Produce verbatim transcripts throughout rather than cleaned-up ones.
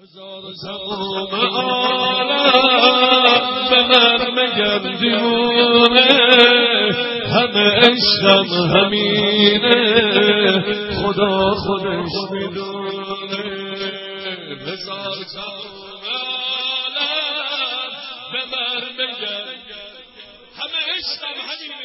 هزار تمام عالم به من میگن دیوونه، همه عشقم همینه، خدا خودش میدونه. هزار تمام عالم به من میگن همه عشقم همینه،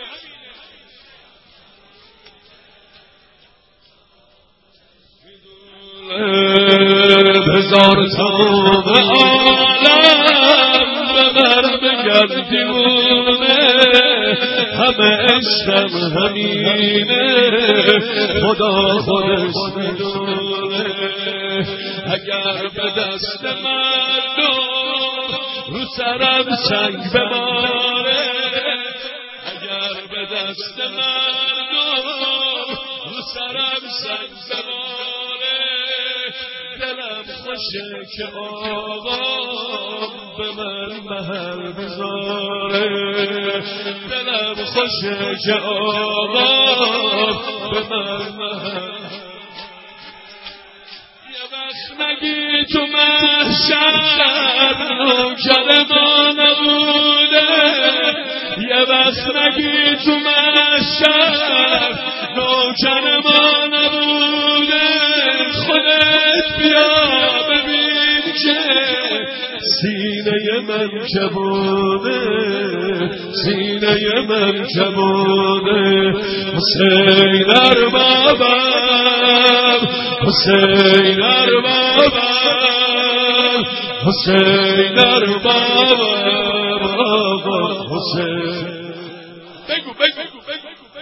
هزار تمام عالم به من بگن دیوونه، همه عشقم همینه، خدا خودش میدونه. اگر به دست مردم رو سرم سنگ بباره، اگر به دست مردم رو سرم سنگ بباره، دلم خوشه که آقام به من محل بذاره، دلم خوشه که آقام به من محل. یه وقت نگی تو محشر نوکر ما نبوده، یه وقت نگی تو محشر نوکر ما نبوده، خودت بیا ببین که سینه من جوانه، سینه من جوانه. حسین اربابم، حسین اربابم، حسین اربابم، حسین. بگو بگو بگو بگو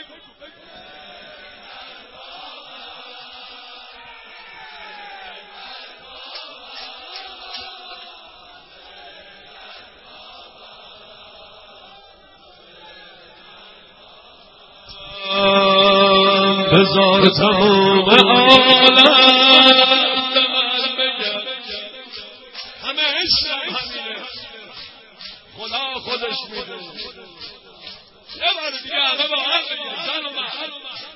هزار تمام عالم به من بگن همه عشقم همینه، خدا خودش میدونه. یه بار دیگه همه با هم بگن زن و مرد.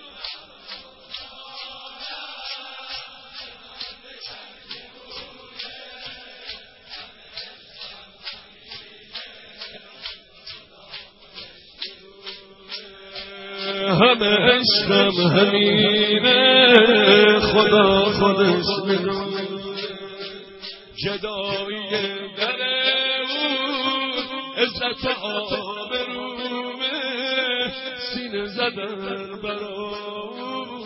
همه عشقم همینه، خدا خودش میدونه. جدایی در اون عزت آبرومه، سینه زدن برام